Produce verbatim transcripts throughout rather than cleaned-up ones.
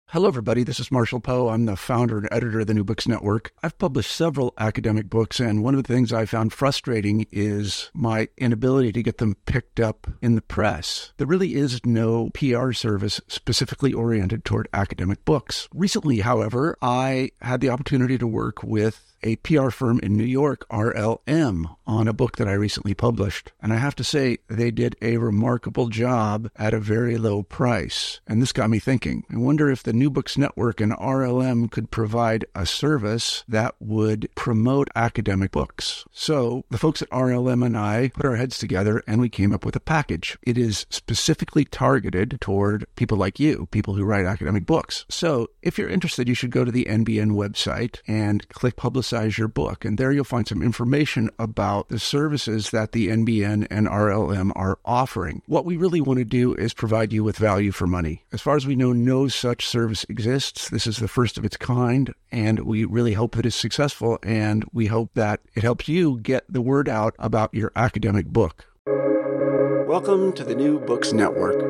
Hello, everybody. This is Marshall Poe. I'm the founder and editor of the New Books Network. I've published several academic books, and one of the things I found frustrating is my inability to get them picked up in the press. There really is no P R service specifically oriented toward academic books. Recently, however, I had the opportunity to work with a P R firm in New York, R L M, on a book that I recently published. And I have to say, they did a remarkable job at a very low price. And this got me thinking. I wonder if the New Books Network and R L M could provide a service that would promote academic books. So the folks at R L M and I put our heads together and we came up with a package. It is specifically targeted toward people like you, people who write academic books. So if you're interested, you should go to the N B N website and click Publicize your book. And there you'll find some information about the services that the N B N and R L M are offering. What we really want to do is provide you with value for money. As far as we know, no such service exists. This is the first of its kind, and we really hope that it's successful, and we hope that it helps you get the word out about your academic book. Welcome to the New Books Network.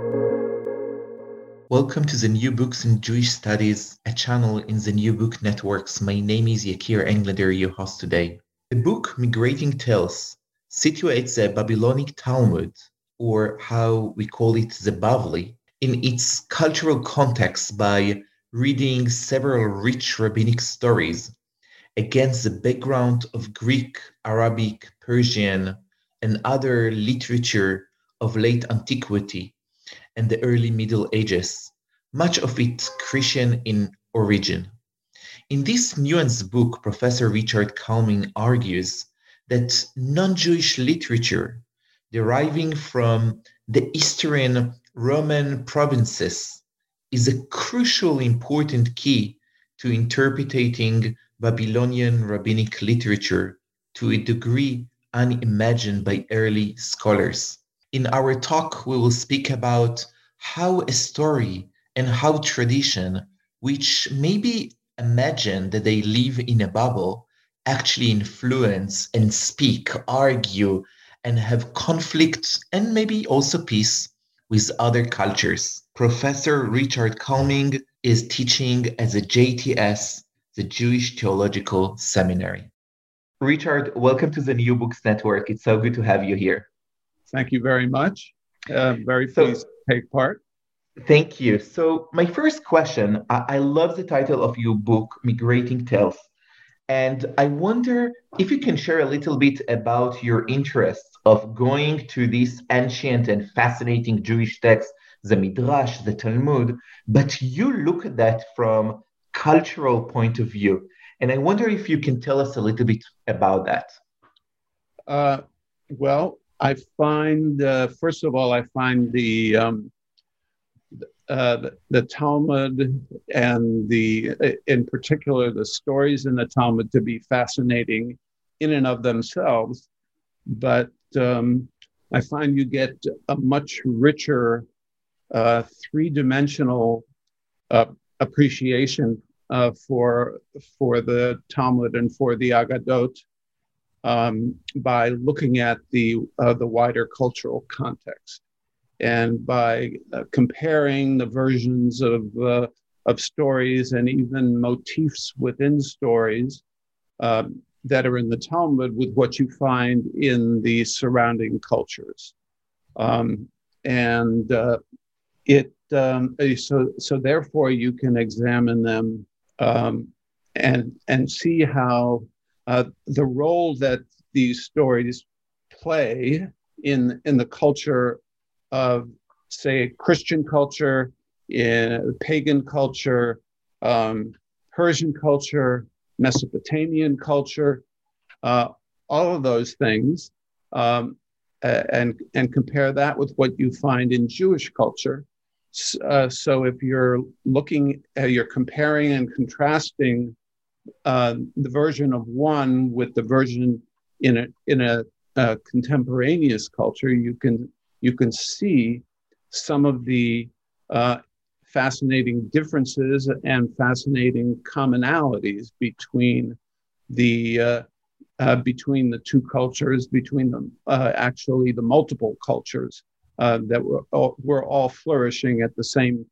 Welcome to the New Books in Jewish Studies, a channel in the New Book Networks. My name is Yakir Englander, your host today. The book Migrating Tales situates the Babylonic Talmud, or how we call it the Bavli, in its cultural context by reading several rich rabbinic stories against the background of Greek, Arabic, Persian, and other literature of late antiquity and the early Middle Ages, much of it Christian in origin. In this nuanced book, Professor Richard Kalmin argues that non-Jewish literature deriving from the Eastern Roman provinces is a crucially important key to interpreting Babylonian rabbinic literature to a degree unimagined by early scholars. In our talk, we will speak about how a story and how tradition, which maybe imagine that they live in a bubble, actually influence and speak, argue, and have conflict and maybe also peace with other cultures. Professor Richard Kalmin is teaching at the J T S, the Jewish Theological Seminary. Richard, welcome to the New Books Network. It's so good to have you here. Thank you very much. Uh, very pleased so, to take part. Thank you. So my first question, I, I love the title of your book, Migrating Tales. And I wonder if you can share a little bit about your interest of going to these ancient and fascinating Jewish texts, the Midrash, the Talmud, but you look at that from cultural point of view. And I wonder if you can tell us a little bit about that. Uh, well, I find, uh, first of all, I find the, um, uh, the the Talmud and the, in particular, the stories in the Talmud to be fascinating in and of themselves. But um, I find you get a much richer uh, three-dimensional uh, appreciation uh, for for the Talmud and for the Aggadot. Um, by looking at the uh, the wider cultural context, and by uh, comparing the versions of uh, of stories and even motifs within stories um, that are in the Talmud with what you find in the surrounding cultures, um, and uh, it um, so so therefore you can examine them um, and and see how. Uh, the role that these stories play in, in the culture of, say, Christian culture, in pagan culture, um, Persian culture, Mesopotamian culture, uh, all of those things, um, and, and compare that with what you find in Jewish culture. Uh, so if you're looking, uh, you're comparing and contrasting Uh, the version of one with the version in a in a uh, contemporaneous culture, you can you can see some of the uh, fascinating differences and fascinating commonalities between the uh, uh, between the two cultures, between them uh, actually the multiple cultures uh, that were all, were all flourishing at the same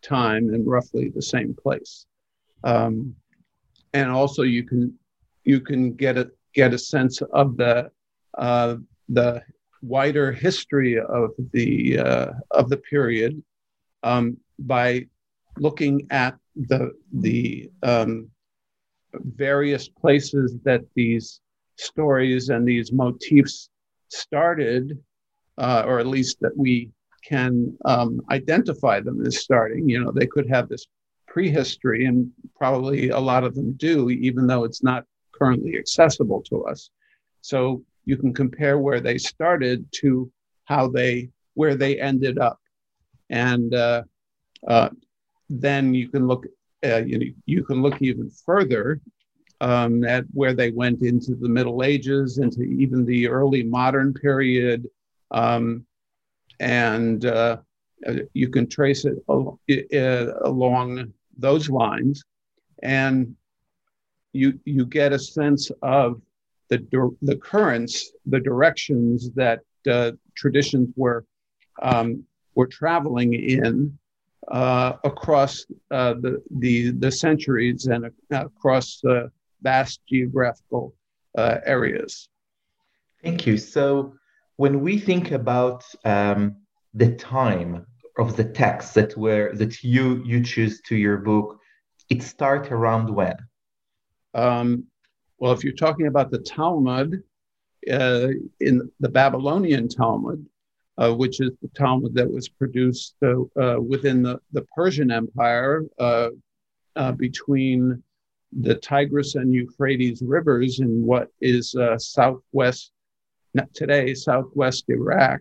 time in roughly the same place. Um, and also you can you can get a get a sense of the uh, the wider history of the uh, of the period um, by looking at the the um, various places that these stories and these motifs started, uh, or at least that we can um, identify them as starting. You know, they could have this prehistory, and probably a lot of them do, even though it's not currently accessible to us. So you can compare where they started to how they, where they ended up. And uh, uh, then you can look, uh, you know, you can look even further um, at where they went into the Middle Ages, into even the early modern period. Um, and uh, you can trace it al- uh, along those lines. And you you get a sense of the the currents, the directions that uh, traditions were um, were traveling in uh, across uh, the, the the centuries and uh, across uh, vast geographical uh, areas. Thank you. So when we think about um, the time of the texts that were that you you choose to your book, it starts around when? Um, well, if you're talking about the Talmud, uh, in the Babylonian Talmud, uh, which is the Talmud that was produced uh, uh, within the, the Persian Empire uh, uh, between the Tigris and Euphrates rivers in what is uh, southwest, not today, southwest Iraq,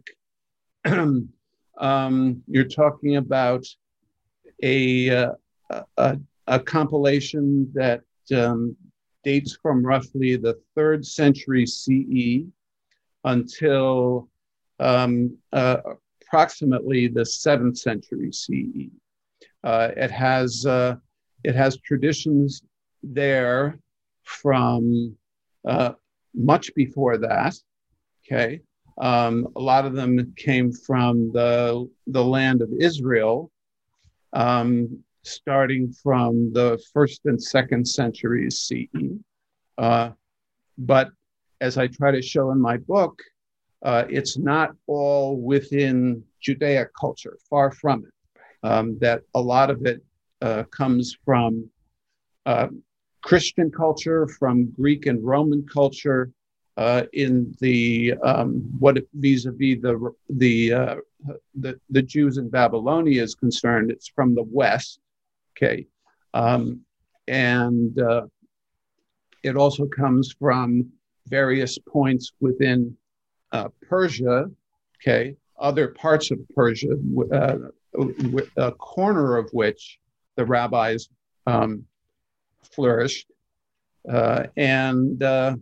um, you're talking about a, uh, a, a compilation that um, dates from roughly the third century C E until um, uh, approximately the seventh century C E. Uh, it has uh, it has traditions there from uh, much before that. Okay, um, a lot of them came from the the land of Israel. Um, starting from the first and second centuries C E. Uh, but as I try to show in my book, uh, it's not all within Judaic culture, far from it. Um, that a lot of it uh, comes from uh, Christian culture, from Greek and Roman culture, uh, in the um, what vis-a-vis the the, uh, the the Jews in Babylonia is concerned. It's from the West. Okay, um, and uh, it also comes from various points within uh, Persia. Okay, other parts of Persia, uh, a corner of which the rabbis um, flourished, uh, and uh,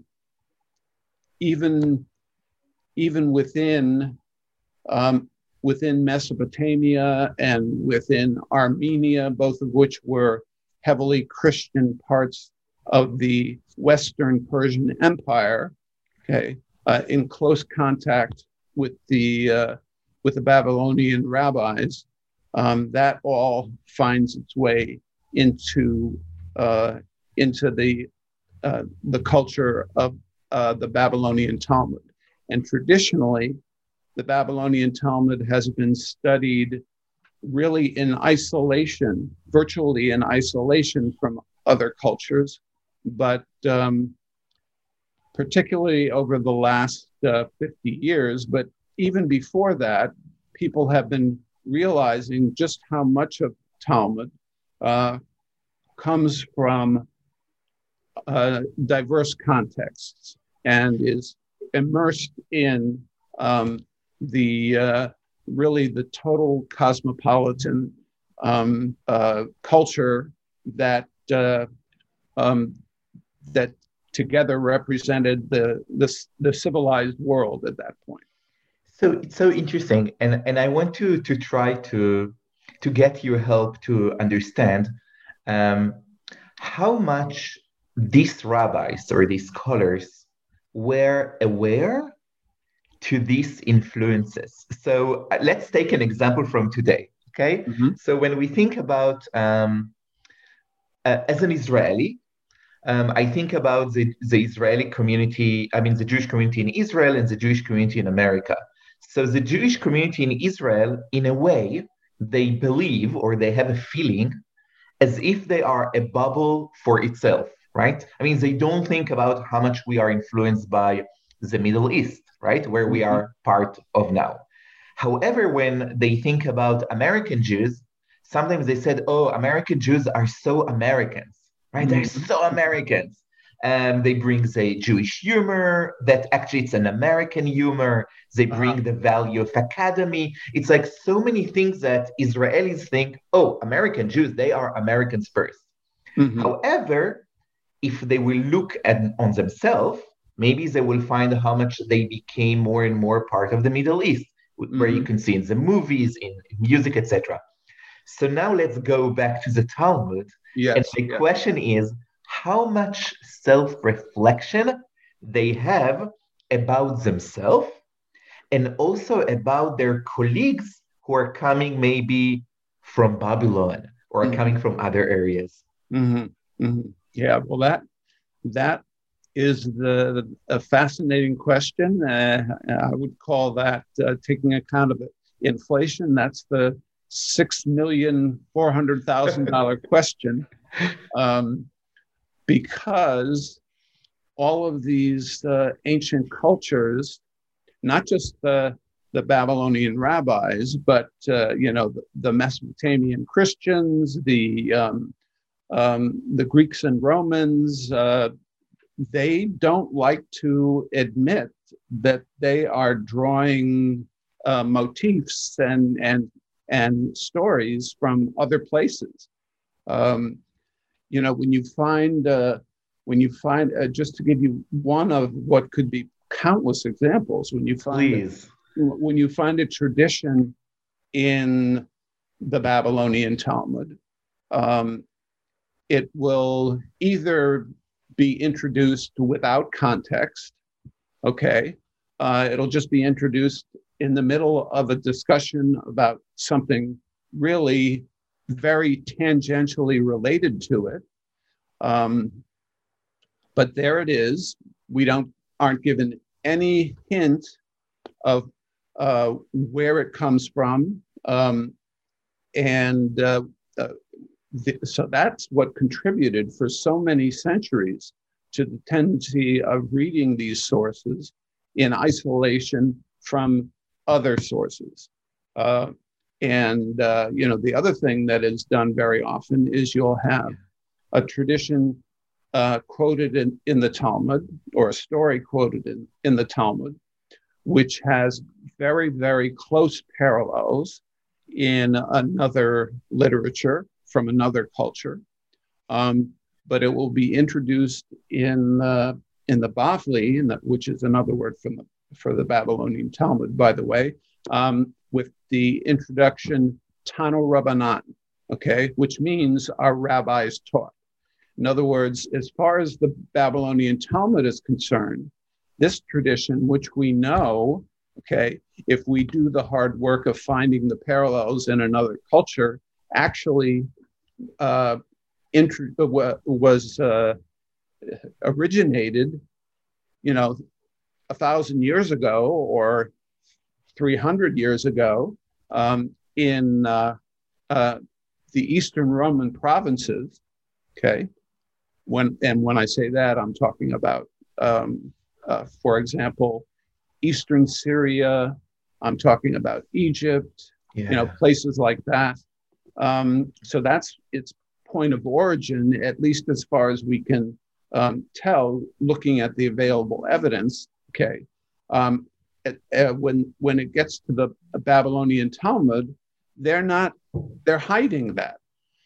even even within. Um, within Mesopotamia and within Armenia, both of which were heavily Christian parts of the Western Persian Empire, okay, uh, in close contact with the uh, with the Babylonian rabbis, um, that all finds its way into uh, into the uh, the culture of uh, the Babylonian Talmud, and traditionally, the Babylonian Talmud has been studied really in isolation, virtually in isolation from other cultures, but um, particularly over the last uh, fifty years, but even before that, people have been realizing just how much of Talmud uh, comes from uh, diverse contexts and is immersed in um, the uh, really the total cosmopolitan um, uh, culture that uh, um, that together represented the, the the civilized world at that point. So it's so interesting, and and I want to to try to to get your help to understand um, how much these rabbis or these scholars were aware to these influences. So uh, let's take an example from today. Okay, Mm-hmm. so when we think about um, uh, as an Israeli, um, I think about the, the Israeli community, I mean, the Jewish community in Israel and the Jewish community in America. So the Jewish community in Israel, in a way, they believe or they have a feeling as if they are a bubble for itself, right? I mean, they don't think about how much we are influenced by the Middle East, right? Where we Mm-hmm. are part of now. However, when they think about American Jews, sometimes they said, oh, American Jews are so Americans, right? They're Mm-hmm. so Americans. Um, they bring the Jewish humor that actually it's an American humor. They bring Uh-huh. the value of academy. It's like so many things that Israelis think, oh, American Jews, they are Americans first. Mm-hmm. However, if they will look at on themselves, maybe they will find how much they became more and more part of the Middle East, where you Mm-hmm. can see in the movies, in music, et cetera. So now let's go back to the Talmud. And Yes. the Yeah. question is how much self-reflection they have about themselves and also about their colleagues who are coming maybe from Babylon or Mm-hmm. coming from other areas. Mm-hmm. Mm-hmm. Yeah. Well, that that is the, the a fascinating question. Uh, I would call that uh, taking account of inflation. That's the six million four hundred thousand dollar question, um, because all of these uh, ancient cultures, not just the the Babylonian rabbis, but uh, you know the, the Mesopotamian Christians, the um, um, the Greeks and Romans, uh, they don't like to admit that they are drawing uh, motifs and and and stories from other places. Um, you know, when you find uh, when you find uh, just to give you one of what could be countless examples, when you find Please. when you find a tradition in the Babylonian Talmud, um, it will either be introduced without context, okay? Uh, it'll just be introduced in the middle of a discussion about something really very tangentially related to it. Um, but there it is. We don't aren't given any hint of uh, where it comes from. Um, and uh, uh, th- so that's what contributed for so many centuries to the tendency of reading these sources in isolation from other sources. Uh, and, uh, you know, the other thing that is done very often is you'll have a tradition uh, quoted in, in the Talmud or a story quoted in, in the Talmud, which has very, very close parallels in another literature from another culture. Um, but it will be introduced in uh, in the Bavli, in the, which is another word from the, for the Babylonian Talmud, by the way, um, with the introduction Tanu Rabbanan, okay, which means our rabbis taught. In other words, as far as the Babylonian Talmud is concerned, this tradition, which we know, okay, if we do the hard work of finding the parallels in another culture, actually uh, int- was uh, originated, you know, a thousand years ago or three hundred years ago um, in uh, uh, the Eastern Roman provinces, okay? When and when I say that, I'm talking about, um, uh, for example, Eastern Syria. I'm talking about Egypt, Yeah. you know, places like that. Um, so that's its point of origin, at least as far as we can um, tell, looking at the available evidence. Okay, um, at, uh, when when it gets to the Babylonian Talmud, they're not they're hiding that.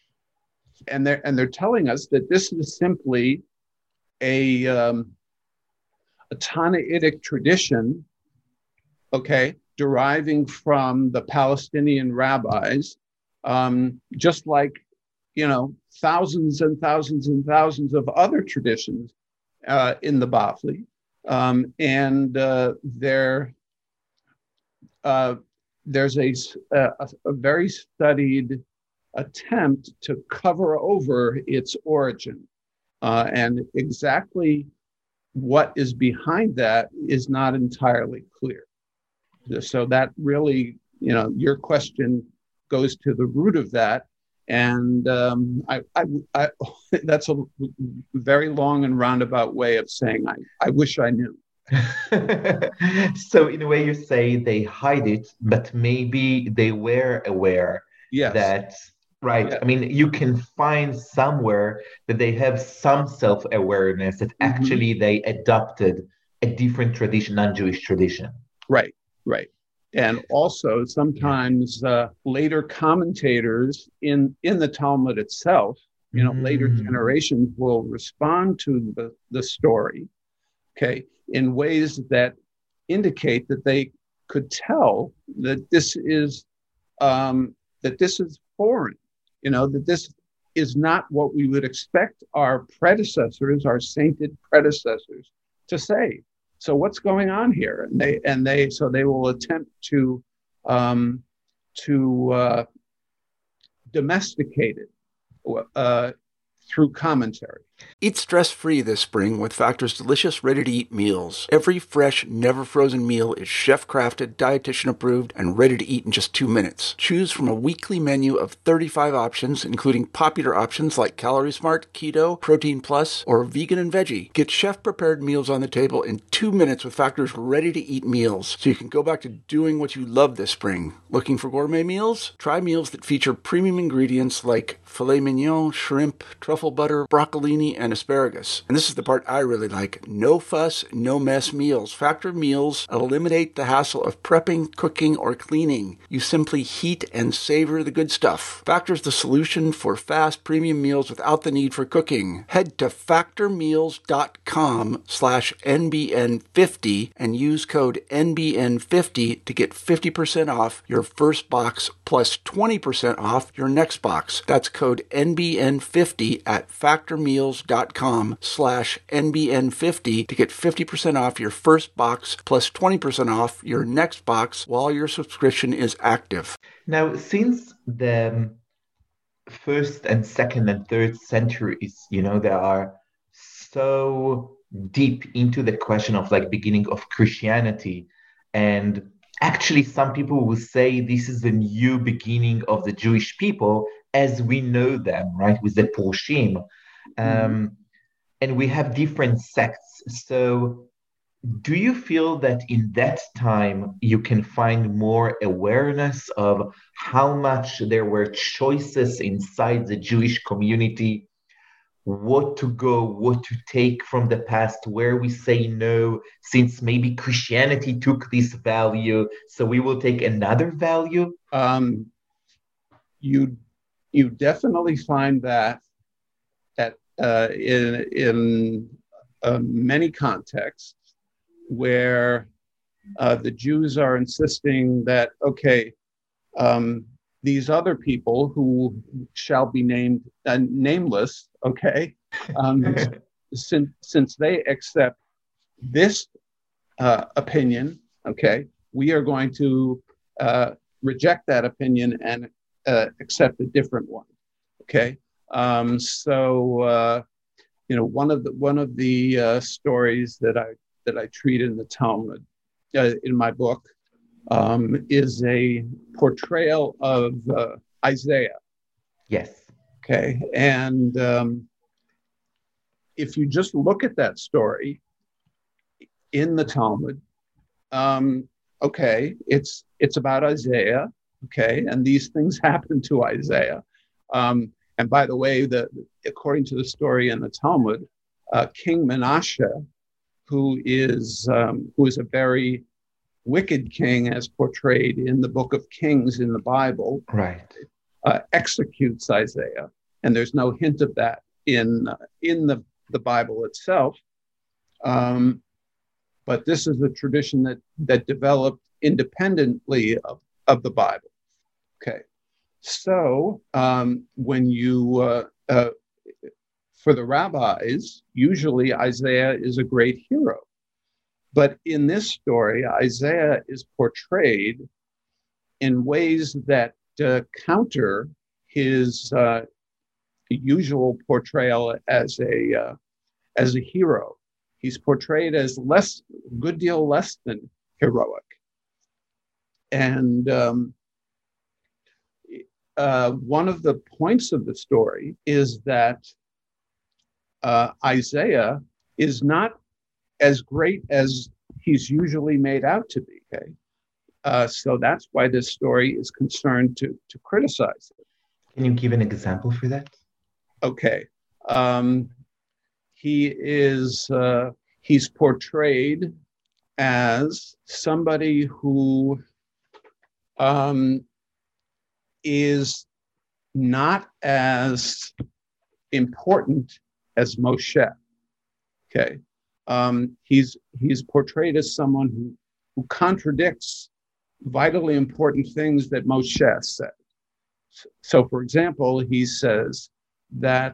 And they're and they're telling us that this is simply a um, a Tannaitic tradition, okay, deriving from the Palestinian rabbis, um, just like you know thousands and thousands and thousands of other traditions uh, in the Bavli, um, and uh, they're uh, there's a, a, a very studied attempt to cover over its origin. Uh, and exactly what is behind that is not entirely clear. So that really, you know, your question goes to the root of that. And um, I, I, I, that's a very long and roundabout way of saying I, I wish I knew. So in a way you say they hide it, but maybe they were aware yes. that, right. Yeah. I mean, you can find somewhere that they have some self-awareness that mm-hmm. actually they adopted a different tradition, non-Jewish tradition. Right, right. And also sometimes uh, later commentators in, in the Talmud itself, you know, mm. later generations will respond to the, the story, okay, in ways that indicate that they could tell that this is um, that this is foreign, you know, that this is not what we would expect our predecessors, our sainted predecessors, to say. So what's going on here? And they and they so they will attempt to um, to uh, domesticate it uh, through commentary. Eat stress-free this spring with Factor's delicious, ready-to-eat meals. Every fresh, never-frozen meal is chef-crafted, dietitian-approved, and ready to eat in just two minutes. Choose from a weekly menu of thirty-five options, including popular options like Calorie Smart, Keto, Protein Plus, or Vegan and Veggie. Get chef-prepared meals on the table in two minutes with Factor's ready-to-eat meals, so you can go back to doing what you love this spring. Looking for gourmet meals? Try meals that feature premium ingredients like filet mignon, shrimp, truffle butter, broccolini, and asparagus. And this is the part I really like. No fuss, no mess meals. Factor meals eliminate the hassle of prepping, cooking, or cleaning. You simply heat and savor the good stuff. Factor's the solution for fast premium meals without the need for cooking. Head to factormeals.com slash NBN50 and use code N B N fifty to get fifty percent off your first box plus twenty percent off your next box. That's code N B N fifty at factormeals.com slash NBN50 to get fifty percent off your first box plus twenty percent off your next box while your subscription is active. Now, since the first and second and third centuries, you know, they are so deep into the question of like beginning of Christianity, and actually some people will say this is the new beginning of the Jewish people as we know them, right, with the Purshim. Um, mm-hmm. And we have different sects. So do you feel that in that time you can find more awareness of how much there were choices inside the Jewish community, what to go, what to take from the past, where we say no, since maybe Christianity took this value, so we will take another value? Um, you, you definitely find that at Uh, in in uh, many contexts where uh, the Jews are insisting that, okay, um, these other people who shall be named uh, nameless, okay, um, since since they accept this uh, opinion, okay, we are going to uh, reject that opinion and uh, accept a different one, okay. Um, so, uh, you know, one of the one of the uh, stories that I that I treat in the Talmud, uh, in my book, um, is a portrayal of uh, Isaiah. Yes. Okay, and um, if you just look at that story in the Talmud, um, okay, it's it's about Isaiah. Okay, and these things happen to Isaiah. Um, And by the way, the, according to the story in the Talmud, uh, King Menashe, who is um, who is a very wicked king, as portrayed in the Book of Kings in the Bible, right, uh, executes Isaiah, and there's no hint of that in uh, in the, the Bible itself. Um, but this is a tradition that that developed independently of, of the Bible. Okay. So um, when you, uh, uh, for the rabbis, usually Isaiah is a great hero. But in this story, Isaiah is portrayed in ways that uh, counter his uh, usual portrayal as a uh, as a hero. He's portrayed as less, good deal less than heroic. And um, uh, one of the points of the story is that uh, Isaiah is not as great as he's usually made out to be. Okay, uh, so that's why this story is concerned to to criticize it. Can you give an example for that? Okay, um, he is uh, he's portrayed as somebody who um, is not as important as Moshe. Okay, um, he's he's portrayed as someone who who contradicts vitally important things that Moshe said. So, for example, he says that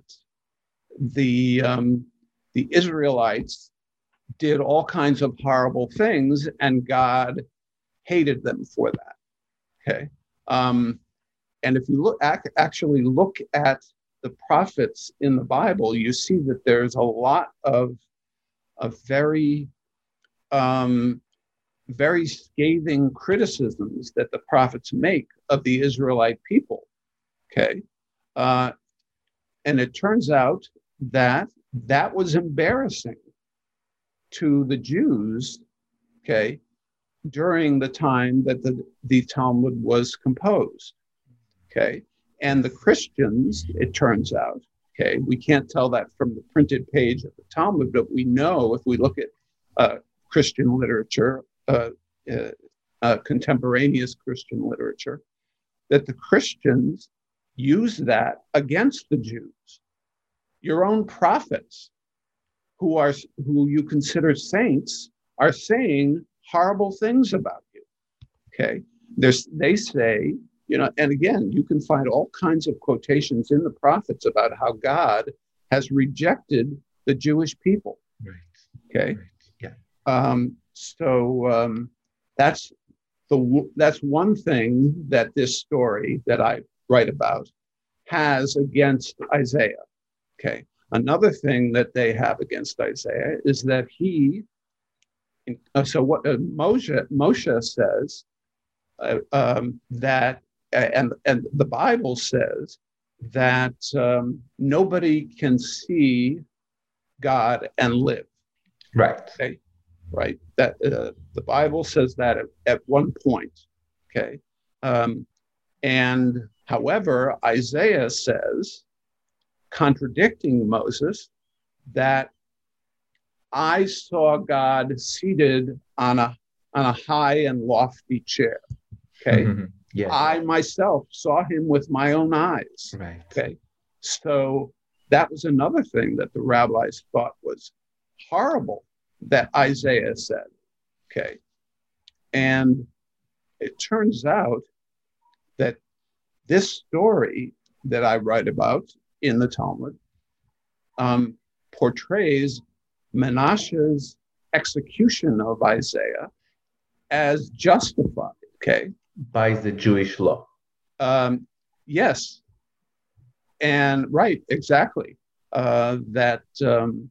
the um, the Israelites did all kinds of horrible things, and God hated them for that. Okay, um, and if you look ac- actually look at the prophets in the Bible, you see that there's a lot of of very um, very scathing criticisms that the prophets make of the Israelite people. Okay, uh, and it turns out that that was embarrassing to the Jews, okay, during the time that the, the Talmud was composed, okay? And the Christians, it turns out, okay, we can't tell that from the printed page of the Talmud, but we know if we look at uh, Christian literature, uh, uh, uh, contemporaneous Christian literature, that the Christians use that against the Jews. Your own prophets, who are who you consider saints, are saying horrible things about you. Okay, There's, they say, you know, and again, you can find all kinds of quotations in the prophets about how God has rejected the Jewish people. Right. Okay. Right. Yeah. Um, so um, that's the that's one thing that this story that I write about has against Isaiah. Okay. Another thing that they have against Isaiah is that he. Uh, so what uh, Moshe Moshe says uh, um, that, uh, and and the Bible says that um, nobody can see God and live. Right. Okay. Right. That uh, the Bible says that at, at one point. Okay. Um, and however, Isaiah says, contradicting Moses, that I saw God seated on a on a high and lofty chair. Okay. Mm-hmm. Yeah. I myself saw him with my own eyes. Right. Okay. So that was another thing that the rabbis thought was horrible that Isaiah said. Okay. And it turns out that this story that I write about in the Talmud um, portrays Menashe's execution of Isaiah as justified. Okay. By the Jewish law. Um, yes. And right, exactly. Uh, that um,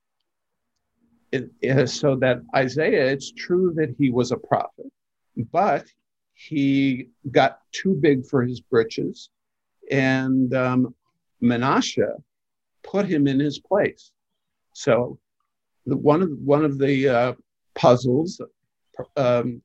it, it, so that Isaiah, it's true that he was a prophet, but he got too big for his britches, and um, Menashe put him in his place. So the, one of one of the uh, puzzles um,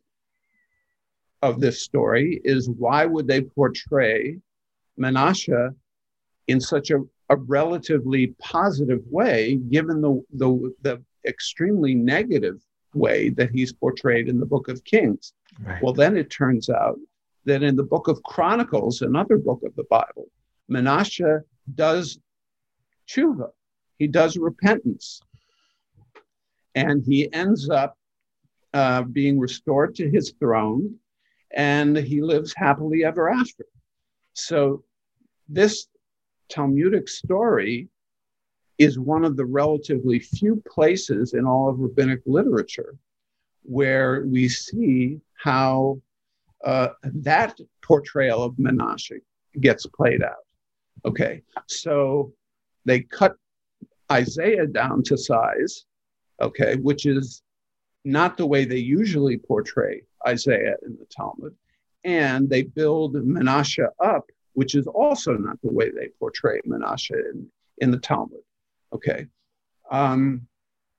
of this story is, why would they portray Menashe in such a, a relatively positive way, given the, the the extremely negative way that he's portrayed in the Book of Kings? Right. Well, then it turns out that in the Book of Chronicles, another book of the Bible, Menashe does tshuva, he does repentance, and he ends up uh, being restored to his throne, and he lives happily ever after. So this Talmudic story is one of the relatively few places in all of rabbinic literature where we see how uh, that portrayal of Menashe gets played out. Okay, so they cut Isaiah down to size, okay, which is not the way they usually portray Isaiah in the Talmud. And they build Menashe up, which is also not the way they portray Menashe in, in the Talmud. Okay. Um,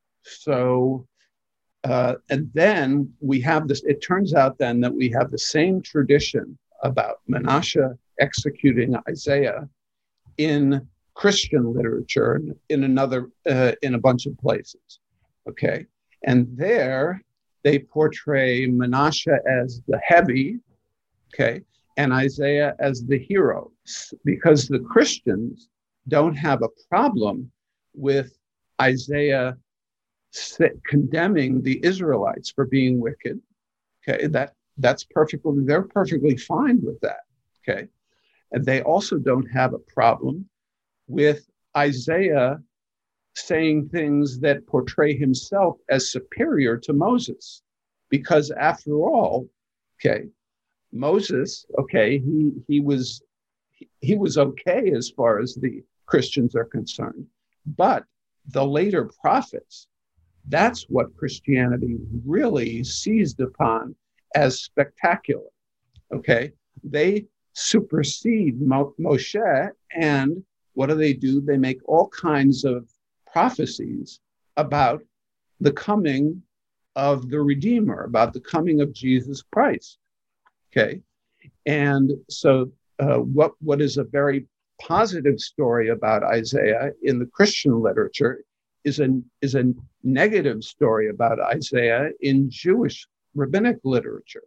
so, uh, and then we have this, it turns out then that we have the same tradition about Menashe executing Isaiah in Christian literature in another, uh, in a bunch of places. Okay. And there they portray Menashe as the heavy, okay, and Isaiah as the hero, because the Christians don't have a problem with Isaiah condemning the Israelites for being wicked. Okay, that that's perfectly, they're perfectly fine with that. Okay, and they also don't have a problem with Isaiah saying things that portray himself as superior to Moses, because after all, okay, Moses, okay, he he was he, he was okay as far as the Christians are concerned, but the later prophets, that's what Christianity really seized upon as spectacular. Okay, they supersede Mo- Moshe, and what do they do? They make all kinds of prophecies about the coming of the Redeemer, about the coming of Jesus Christ. Okay, and so uh, what what is a very positive story about Isaiah in the Christian literature is a is a negative story about Isaiah in Jewish rabbinic literature.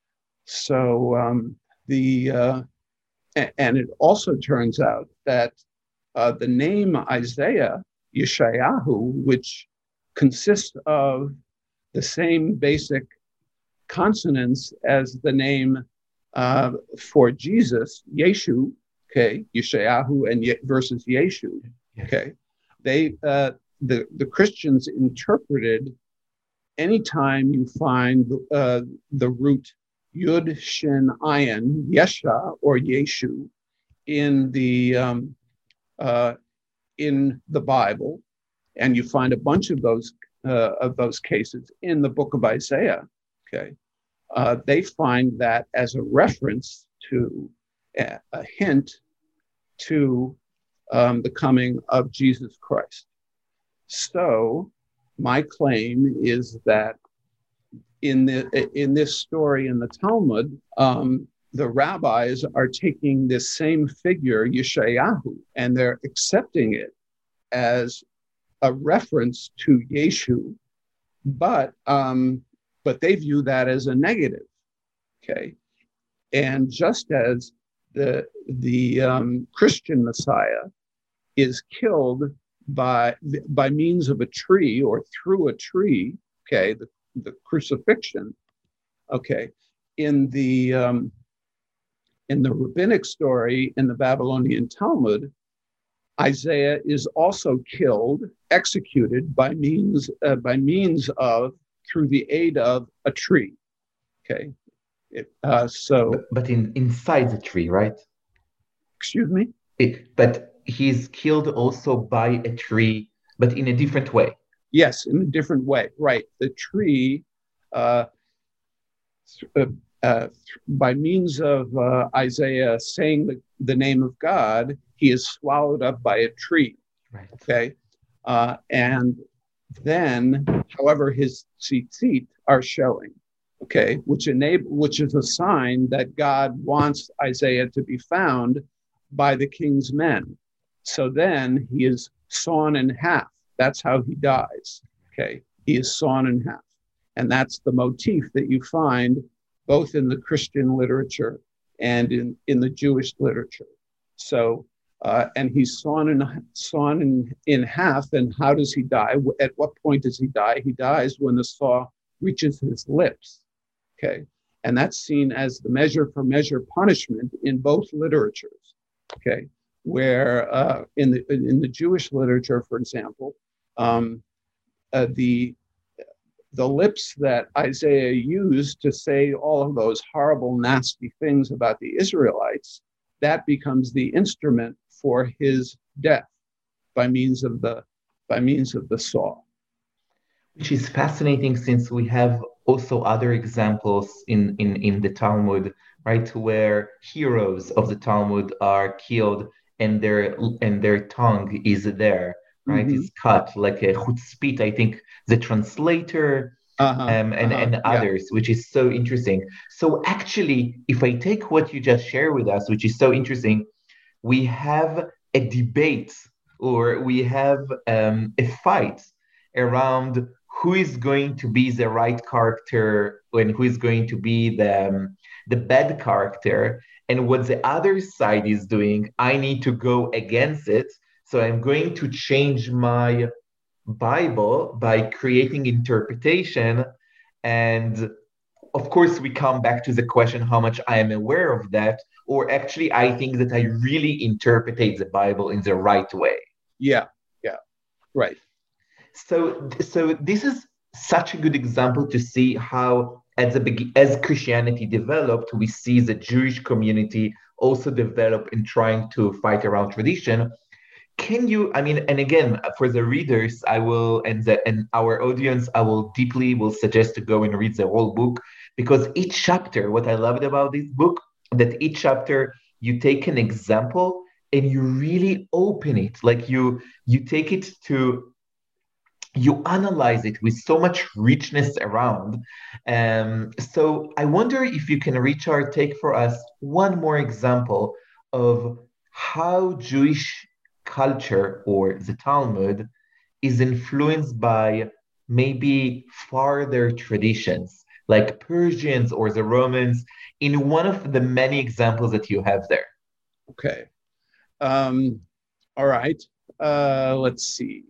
So um, the uh, and it also turns out that uh, the name Isaiah, Yeshayahu, which consists of the same basic consonants as the name uh, for Jesus, Yeshu, okay, Yeshayahu and Ye- versus Yeshu, okay, they uh, the the Christians interpreted anytime you find uh, the root Yud Shin Ayin, Yesha or Yeshu in the um, uh, in the Bible, and you find a bunch of those uh, of those cases in the book of Isaiah. Okay, uh, they find that as a reference to a, a hint to um, the coming of Jesus Christ. So, my claim is that in the in this story in the Talmud, um, the rabbis are taking this same figure, Yeshayahu, and they're accepting it as a reference to Yeshu, but um, but they view that as a negative. Okay, and just as the the um, Christian Messiah is killed by by means of a tree or through a tree, okay, the, the crucifixion, okay, in the um, in the rabbinic story in the Babylonian Talmud, Isaiah is also killed, executed by means uh, by means of through the aid of a tree. Okay, it, uh, so But, but in inside the tree, right? excuse me. It, but he's killed also by a tree, but in a different way. Yes, in a different way, right? The tree, uh, uh, uh, by means of uh, Isaiah saying the, the name of God, he is swallowed up by a tree. Right. Okay, uh, and then, however, his tzitzit are showing. Okay, which enable, which is a sign that God wants Isaiah to be found by the king's men. So then he is sawn in half. That's how he dies. Okay, he is sawn in half, and that's the motif that you find both in the Christian literature and in, in the Jewish literature. So, uh, and he's sawn in sawn in, in half. And how does he die? At what point does he die? He dies when the saw reaches his lips. Okay, and that's seen as the measure for measure punishment in both literatures. Okay, where uh, in the in the Jewish literature, for example, um, uh, the the lips that Isaiah used to say all of those horrible, nasty things about the Israelites, that becomes the instrument for his death by means of the by means of the saw. Which is fascinating, since we have also other examples in, in, in the Talmud, right, where heroes of the Talmud are killed and their and their tongue is there, right? Mm-hmm. It's cut, like a chutzpit, I think, the translator, Uh-huh, um, and, uh-huh, and yeah. others, which is so interesting. So actually, if I take what you just shared with us, which is so interesting, we have a debate, or we have um, a fight around who is going to be the right character and who is going to be the, um, the bad character. And what the other side is doing, I need to go against it. So I'm going to change my Bible by creating interpretation. And of course, we come back to the question how much I am aware of that, or actually, I think that I really interpretate the Bible in the right way. Yeah, yeah, right. So, so this is such a good example to see how, as the be- as Christianity developed, we see the Jewish community also develop in trying to fight around tradition. Can you, I mean, and again, for the readers, I will, and the and our audience, I will deeply will suggest to go and read the whole book, because each chapter, what I loved about this book, that each chapter you take an example and you really open it, like you you take it to, you analyze it with so much richness around. Um, so I wonder if you can, Richard, take for us one more example of how Jewish culture or the Talmud is influenced by maybe farther traditions, like Persians or the Romans, in one of the many examples that you have there. Okay. Um, all right. Uh, let's see.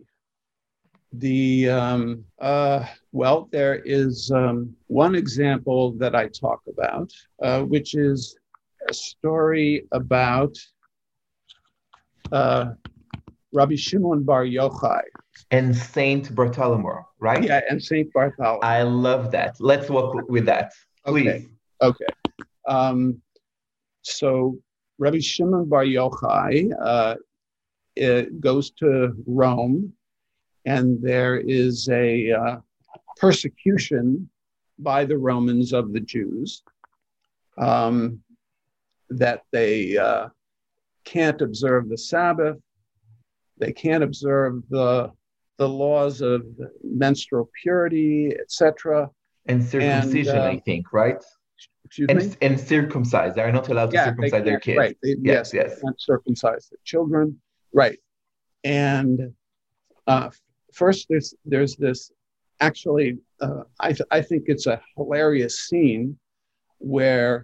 The um, uh, well, there is um, one example that I talk about, uh, which is a story about uh, Rabbi Shimon Bar Yochai. And Saint Bartholomew, right? Yeah, and Saint Bartholomew. I love that. Let's walk with that, please. Okay. Okay. Um, so Rabbi Shimon Bar Yochai uh, it goes to Rome, and there is a uh, persecution by the Romans of the Jews, um, that they uh, can't observe the Sabbath, they can't observe the the laws of menstrual purity, et cetera. And circumcision, and, uh, I think, right? Excuse and, me? And circumcise. They are not allowed to yeah, circumcise their kids. Right. They, yes, yes, they can't circumcise their children. Right. And uh, first, there's there's this. Actually, uh, I th- I think it's a hilarious scene where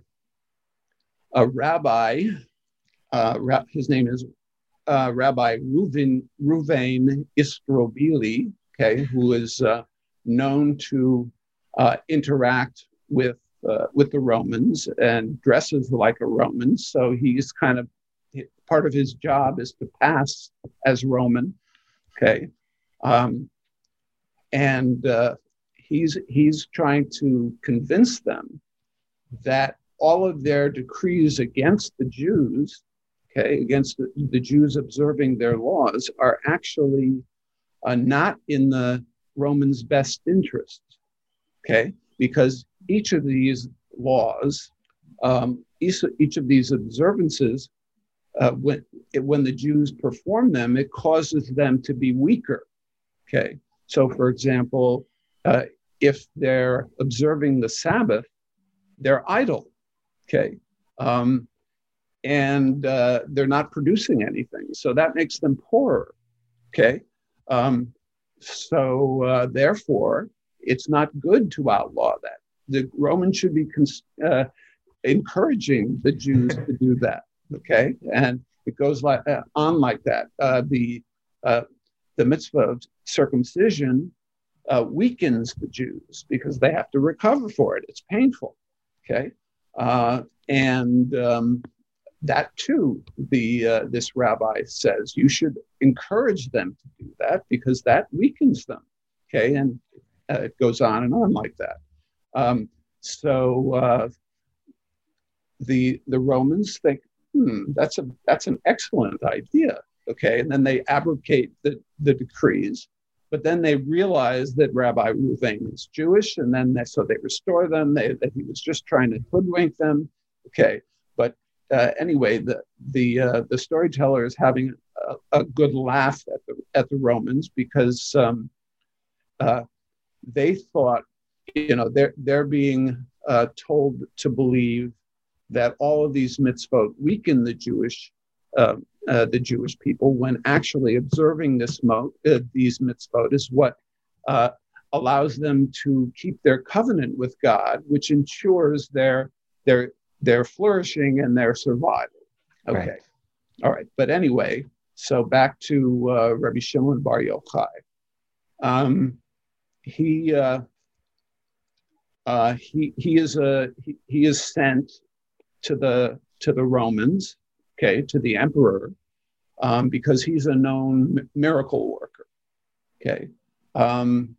a rabbi, uh, ra- his name is uh, Rabbi Reuven Reuven Istrobili, okay, who is uh, known to uh, interact with uh, with the Romans and dresses like a Roman. So he's kind of, part of his job is to pass as Roman, okay, um, and uh, he's he's trying to convince them that all of their decrees against the Jews, okay, against the, the Jews observing their laws, are actually uh, not in the Romans' best interest, okay, because each of these laws, um, each, each of these observances, uh, when when the Jews perform them, it causes them to be weaker, okay. So, for example, uh, if they're observing the Sabbath, they're idle, okay, um, and uh, they're not producing anything. So that makes them poorer, okay. Um, so uh, therefore, it's not good to outlaw that. The Romans should be cons- uh, encouraging the Jews to do that, okay. And it goes like uh, on like that. Uh, the uh, the mitzvah of circumcision uh, weakens the Jews because they have to recover for it. It's painful, okay. Uh, and um, that too, the uh, this rabbi says you should encourage them to do that because that weakens them, okay. And uh, it goes on and on like that. Um, so uh, the the Romans think, hmm, that's a that's an excellent idea. Okay, and then they abrogate the, the decrees, but then they realize that Rabbi Ruvain is Jewish, and then they, so they restore them. They, that he was just trying to hoodwink them. Okay, but uh, anyway, the the uh, the storyteller is having a, a good laugh at the at the Romans because um, uh, they thought, you know, they're they're being uh, told to believe that all of these mitzvot weaken the Jewish. Uh, uh, the Jewish people, when actually observing this mo- uh, these mitzvot is what uh, allows them to keep their covenant with God, which ensures their their their flourishing and their survival. Okay, Right. All right. But anyway, so back to uh, Rabbi Shimon Bar Yochai. Um, he uh, uh, he he is a he, he is sent to the to the Romans. Okay, to the emperor, um, because he's a known m- miracle worker. Okay, um,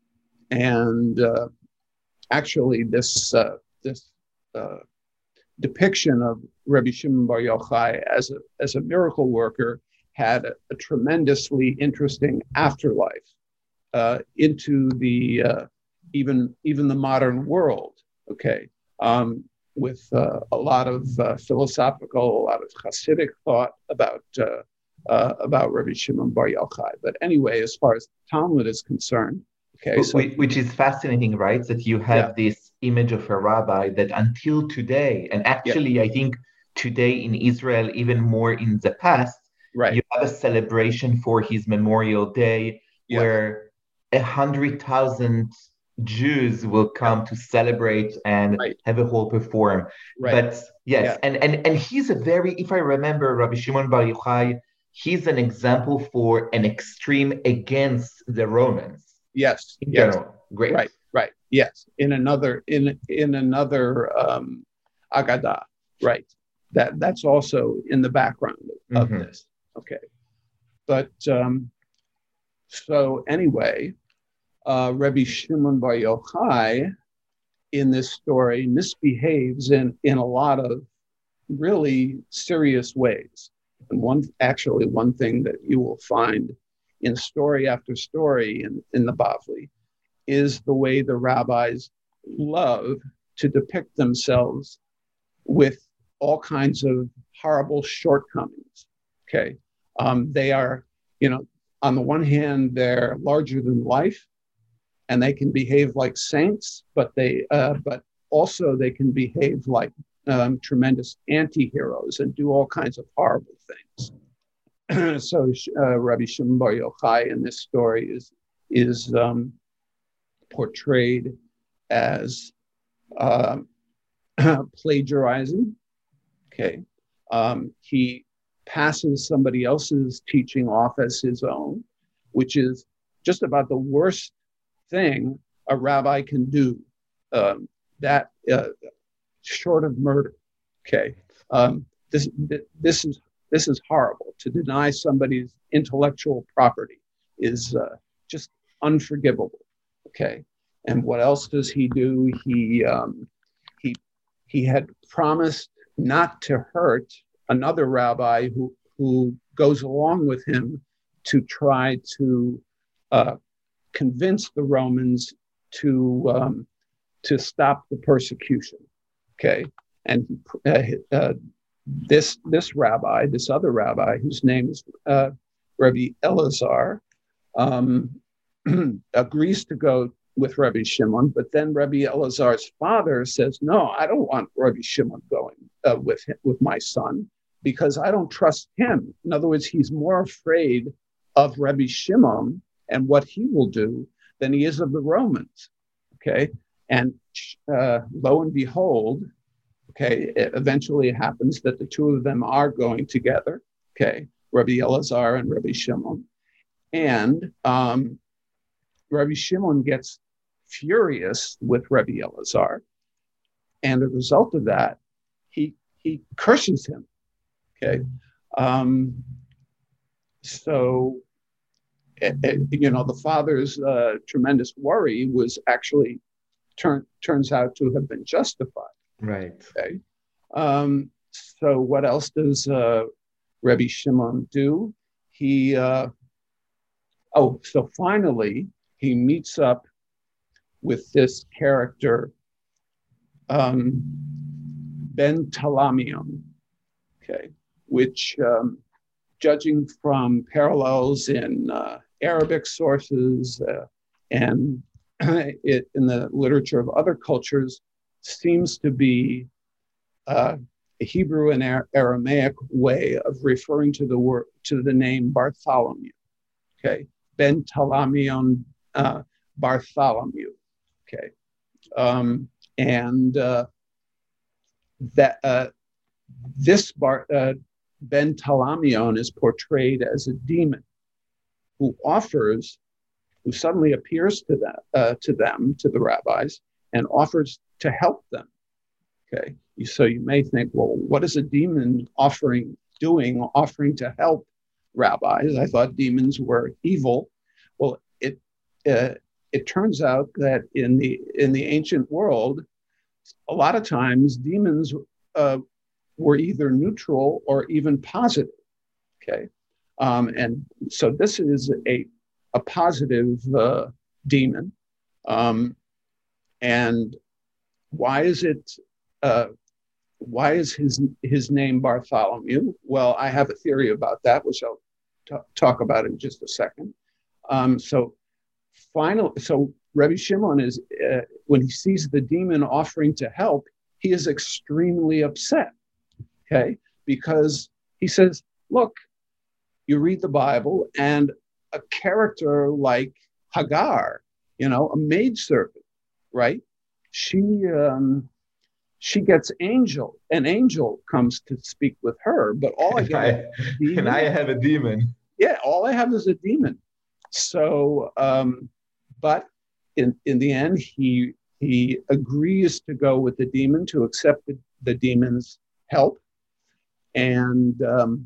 and uh, actually, this uh, this uh, depiction of Rabbi Shimon Bar Yochai as a as a miracle worker had a, a tremendously interesting afterlife uh, into the uh, even even the modern world. Okay. Um, with uh, a lot of uh, philosophical, a lot of Hasidic thought about uh, uh, about Rabbi Shimon Bar Yochai. But anyway, as far as Talmud is concerned, okay, so which, which is fascinating, right? That you have yeah, this image of a rabbi that until today, and yeah, actually, I think today in Israel, even more in the past, you right, have a celebration for his Memorial Day yeah, where a hundred thousand Jews will yeah, come to celebrate and right, have a whole perform. right, But yes, yeah, and and and he's a very, if I remember, Rabbi Shimon Bar Yochai, he's an example for an extreme against the Romans yes, in yes, general. Great. right, right, yes. In another in in another um, Agadah, right. That that's also in the background of Mm-hmm. this. Okay, but um, so anyway. Uh, Rabbi Shimon Bar Yochai in this story misbehaves in, in a lot of really serious ways. And one, actually, one thing that you will find in story after story in, in the Bavli is the way the rabbis love to depict themselves with all kinds of horrible shortcomings. Okay. Um, they are, you know, on the one hand, they're larger than life, and they can behave like saints, but they uh, but also they can behave like um, tremendous anti-heroes and do all kinds of horrible things. So uh, Rabbi Shimon Bar Yochai in this story is is um, portrayed as uh, plagiarizing. Okay, um, he passes somebody else's teaching off as his own, which is just about the worst thing a rabbi can do, um, that uh, short of murder. Okay, um, this this is this is horrible. To deny somebody's intellectual property is uh, just unforgivable. Okay, and what else does he do? He um, he he had promised not to hurt another rabbi who who goes along with him to try to uh, convince the Romans to um, to stop the persecution. Okay, and uh, uh, this this rabbi, this other rabbi, whose name is uh, Rabbi Elazar, um, agrees to go with Rabbi Shimon, but then Rabbi Elazar's father says, "No, I don't want Rabbi Shimon going uh, with him, with my son, because I don't trust him." In other words, he's more afraid of Rabbi Shimon and what he will do than he is of the Romans. Okay, and uh, lo and behold, okay, it eventually happens that the two of them are going together. Okay, Rabbi Elazar and Rabbi Shimon, and um, Rabbi Shimon gets furious with Rabbi Elazar, and as a result of that, he he curses him. Okay, um, so uh, you know, the father's uh, tremendous worry was actually turn, turns out to have been justified. Right. Okay. Um, so what else does uh, Rebbe Shimon do? He, uh, oh, so finally he meets up with this character, um, Ben Talamion, okay, which, um, judging from parallels in uh, Arabic sources uh, and it, in the literature of other cultures, seems to be uh, a Hebrew and Ar- Aramaic way of referring to the word to the name Bartholomew. Okay, Ben Talamion uh, Bartholomew. Okay, um, and uh, that uh, this Bar, uh, Ben Talamion is portrayed as a demon who offers, who suddenly appears to them, uh, to them, to the rabbis, and offers to help them. Okay, so you may think, well, what is a demon offering, doing, offering to help rabbis? I thought demons were evil. Well, it uh, it turns out that in the in the ancient world, a lot of times demons uh, were either neutral or even positive. Okay, um, and so this is a a positive uh, demon, um, and why is it? Uh, why is his his name Bartholomew? Well, I have a theory about that, which I'll t- talk about in just a second. Um, so, final. So Rebbe Shimon is uh, when he sees the demon offering to help, he is extremely upset. Okay, because he says, "Look, you read the Bible, and a character like Hagar, you know, a maidservant, right? She." Um, She gets angel. An angel comes to speak with her, but all I And get I, is and I have a demon. yeah, all I have is a demon. So, um, but in in the end, he he agrees to go with the demon, to accept the, the demon's help, and um,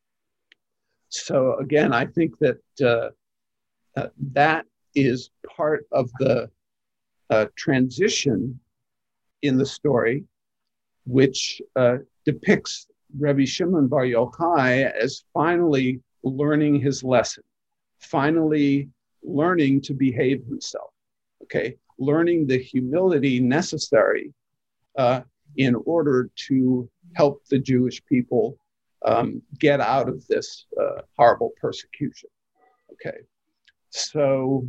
so again, I think that uh, uh, that is part of the uh, transition in the story, which uh, depicts Rabbi Shimon Bar Yochai as finally learning his lesson, finally learning to behave himself, okay, learning the humility necessary uh, in order to help the Jewish people um, get out of this uh, horrible persecution, okay. So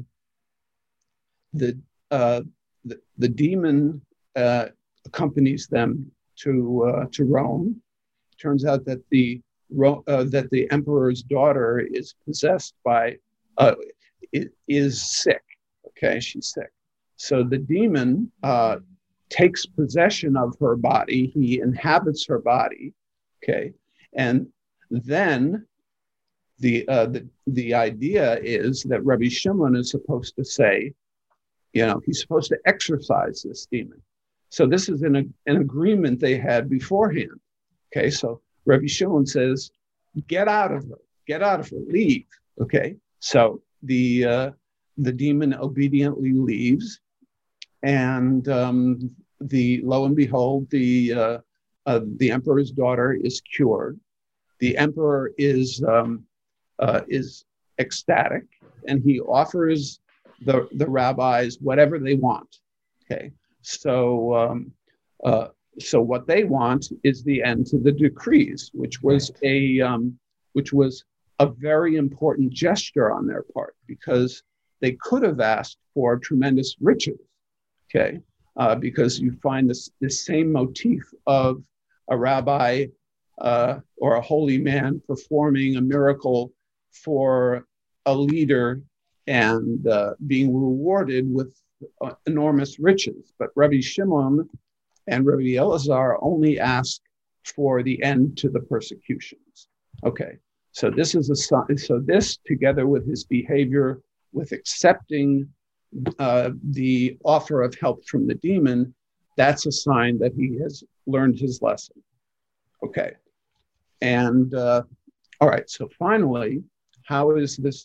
the, uh, the, the demon uh, accompanies them to uh, to Rome. Turns out that the uh, that the emperor's daughter is possessed by uh, is sick. Okay, she's sick. So the demon uh, takes possession of her body. He inhabits her body. Okay, and then the uh, the the idea is that Rabbi Shimon is supposed to say, you know, he's supposed to exorcise this demon. So this is an, an agreement they had beforehand. Okay, so Rabbi Shimon says, get out of her, get out of her, leave. Okay, so the uh, the demon obediently leaves, and um, the lo and behold, the uh, uh, the emperor's daughter is cured. The emperor is um, uh, is ecstatic, and he offers the the rabbis whatever they want. Okay. So, um, uh, so what they want is the end to the decrees, which was right. a um, which was a very important gesture on their part, because they could have asked for tremendous riches, okay? Uh, because you find this this same motif of a rabbi uh, or a holy man performing a miracle for a leader and uh, being rewarded with Uh, enormous riches. But Rabbi Shimon and Rabbi Elazar only ask for the end to the persecutions. Okay, so this is a so this together with his behavior, with accepting uh, the offer of help from the demon, that's a sign that he has learned his lesson. Okay, and uh, all right. So finally, how is this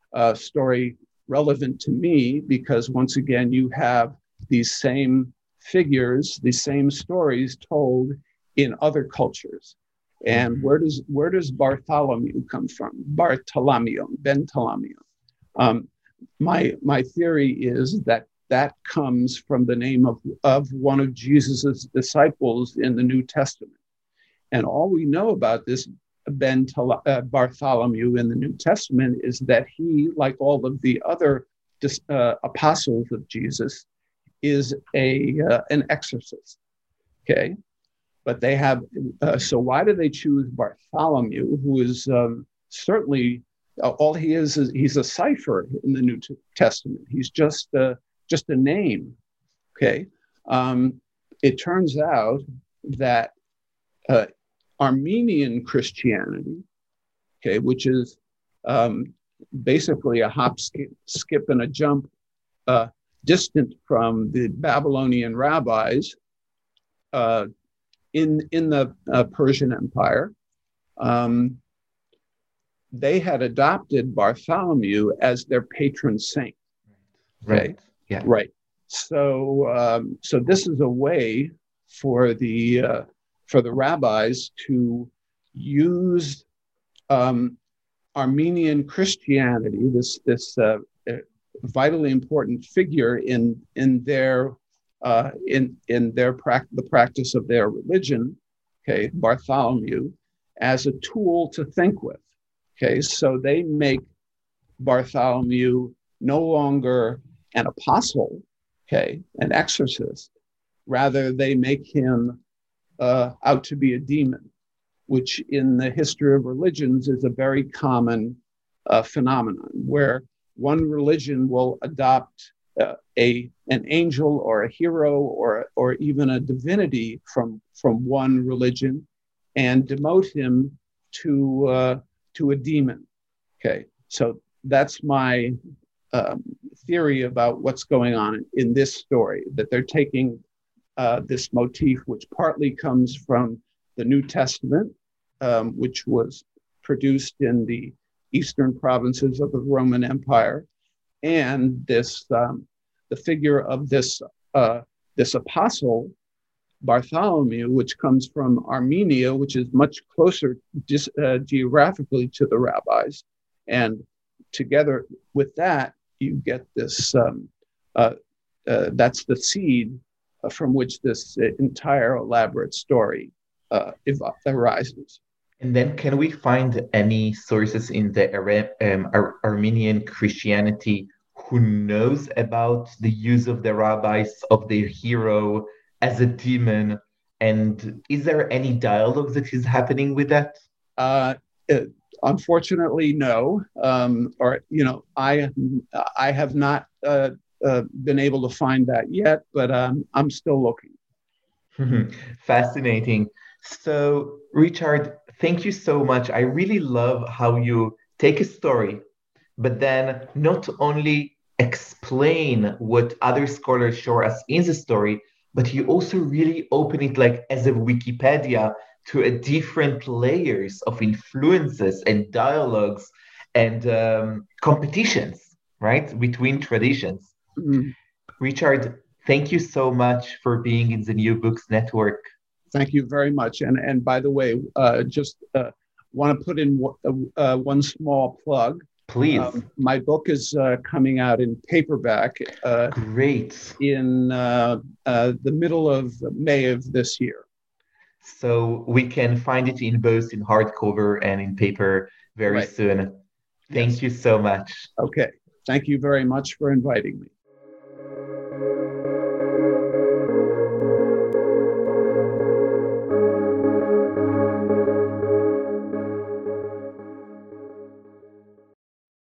uh, story relevant to me because, once again, you have these same figures, these same stories told in other cultures. And where does where does Bartholomew come from? Bartolomeo, Bentalomeo. Um, my my theory is that that comes from the name of, of one of Jesus's disciples in the New Testament. And all we know about this Ben uh, Bartholomew in the New Testament is that he, like all of the other uh, apostles of Jesus, is a uh, an exorcist. Okay. But they have, uh, so why do they choose Bartholomew, who is um, certainly, uh, all he is, is he's a cipher in the New Testament. He's just, uh, just a name, okay? Um, it turns out that uh, Armenian Christianity, okay, which is um, basically a hop, skip, skip and a jump uh, distant from the Babylonian rabbis, uh, In, in the uh, Persian Empire, um, they had adopted Bartholomew as their patron saint. Okay? Right. Yeah. Right. So, um, so this is a way for the uh, for the rabbis to use um, Armenian Christianity, this this uh, vitally important figure in in their Uh, in in their pra- the practice of their religion, okay, Bartholomew, as a tool to think with. Okay, so they make Bartholomew no longer an apostle, okay, an exorcist. Rather, they make him uh, out to be a demon, which in the history of religions is a very common uh, phenomenon, where one religion will adopt Uh, a an angel or a hero or or even a divinity from from one religion and demote him to uh, to a demon. Okay, so that's my um, theory about what's going on in this story. That they're taking uh, this motif, which partly comes from the New Testament, um, which was produced in the eastern provinces of the Roman Empire, and this um, the figure of this uh, this apostle Bartholomew, which comes from Armenia, which is much closer dis, uh, geographically to the rabbis, and together with that, you get this. Um, uh, uh, that's the seed from which this entire elaborate story uh, arises. And then, can we find any sources in the um, Ar- Armenian Christianity who knows about the use of the rabbis, of their hero as a demon? And is there any dialogue that is happening with that? Uh, it, unfortunately, no. Um, or, you know, I I have not uh, uh, been able to find that yet, but um, I'm still looking. Fascinating. So, Richard, thank you so much. I really love how you take a story, but then not only explain what other scholars show us in the story, but you also really open it like as a Wikipedia to a different layers of influences and dialogues and um, competitions, right, between traditions. Mm-hmm. Richard, thank you so much for being in the New Books Network. Thank you very much. And and by the way, uh, just uh, want to put in w- uh, one small plug. Please. Um, my book is uh, coming out in paperback. Uh, Great. In uh, uh, the middle of May of this year. So we can find it in both in hardcover and in paper very right. soon. Thank yes. you so much. Okay. Thank you very much for inviting me.